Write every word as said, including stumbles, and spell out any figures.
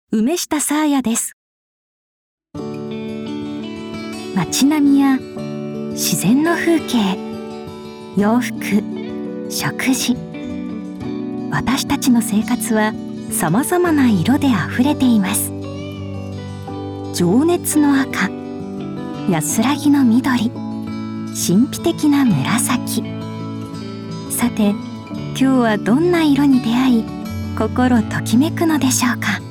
梅下沙耶です。街並みや自然の風景、洋服、食事、私たちの生活はさまざまな色であふれています。情熱の赤、安らぎの緑、神秘的な紫。さて、今日はどんな色に出会い、心ときめくのでしょうか。